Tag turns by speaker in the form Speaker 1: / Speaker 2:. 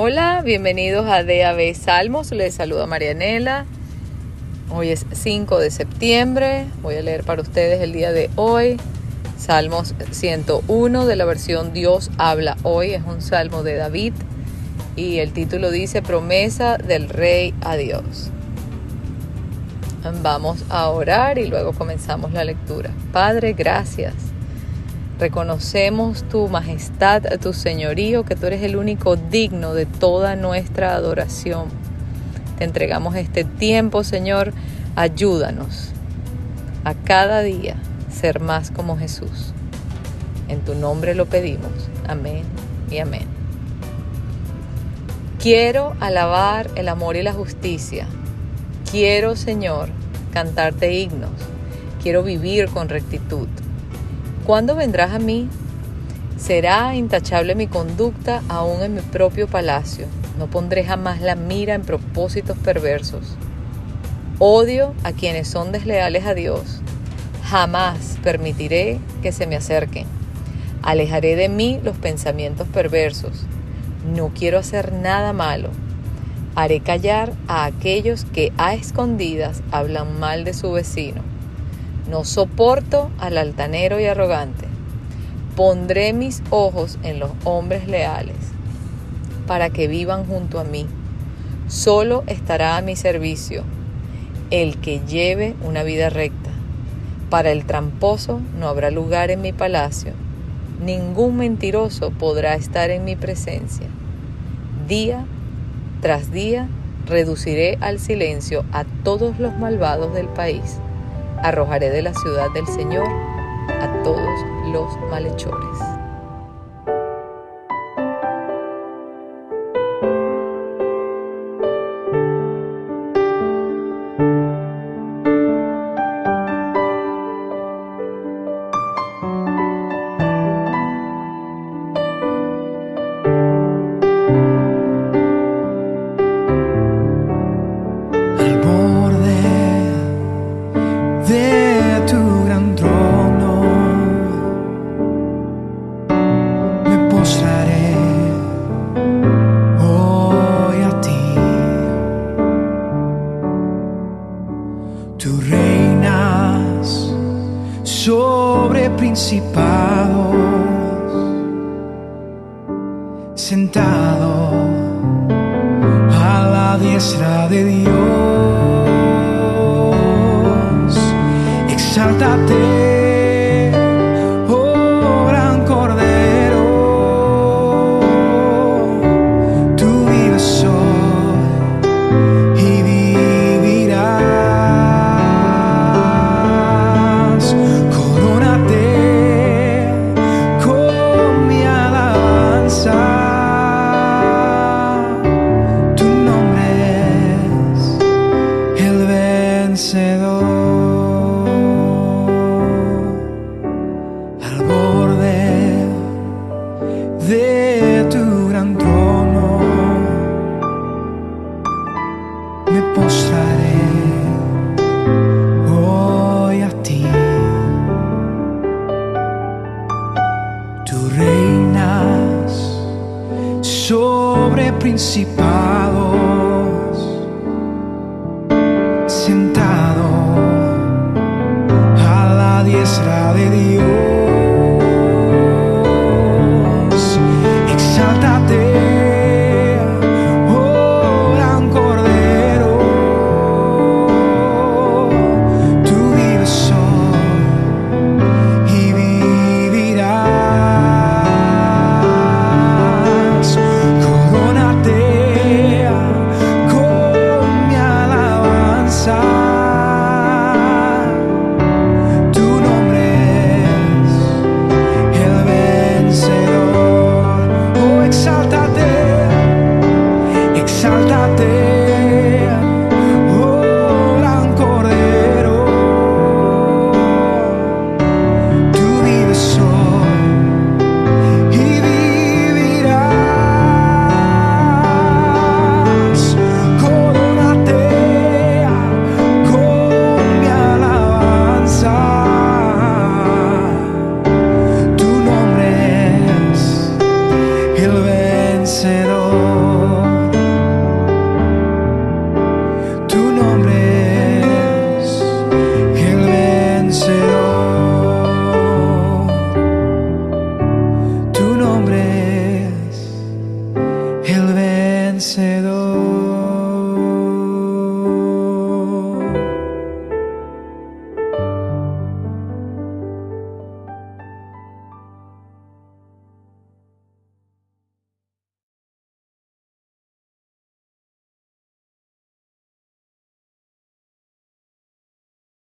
Speaker 1: Hola, bienvenidos a DAB Salmos. Les saluda Marianela. Hoy es 5 de septiembre. Voy a leer para ustedes el día de hoy. Salmos 101 de la versión Dios habla hoy. Es un salmo de David. Y el título dice Promesa del Rey a Dios. Vamos a orar y luego comenzamos la lectura. Padre, gracias. Reconocemos tu majestad, tu señorío, que tú eres el único digno de toda nuestra adoración. Te entregamos este tiempo, Señor. Ayúdanos a cada día ser más como Jesús. En tu nombre lo pedimos. Amén y amén. Quiero alabar el amor y la justicia. Quiero, Señor, cantarte himnos. Quiero vivir con rectitud. ¿Cuándo vendrás a mí? Será intachable mi conducta aún en mi propio palacio. No pondré jamás la mira en propósitos perversos. Odio a quienes son desleales a Dios. Jamás permitiré que se me acerquen. Alejaré de mí los pensamientos perversos. No quiero hacer nada malo. Haré callar a aquellos que a escondidas hablan mal de su vecino. No soporto al altanero y arrogante. Pondré mis ojos en los hombres leales, para que vivan junto a mí. Solo estará a mi servicio el que lleve una vida recta. Para el tramposo no habrá lugar en mi palacio. Ningún mentiroso podrá estar en mi presencia. Día tras día reduciré al silencio a todos los malvados del país. Arrojaré de la ciudad del Señor a todos los malhechores.
Speaker 2: Tú reinas sobre principados, sentado a la diestra de Dios. Exáltate, oh gran Cordero, tú vives hoy y vivirás. Al borde de tu gran trono me postraré hoy a ti. Tú reinas sobre principados, sentado a la diestra de Dios. Exáltate, oh gran Cordero, tú vives hoy y vivirás. Corónate con mi alabanza. Exáltate,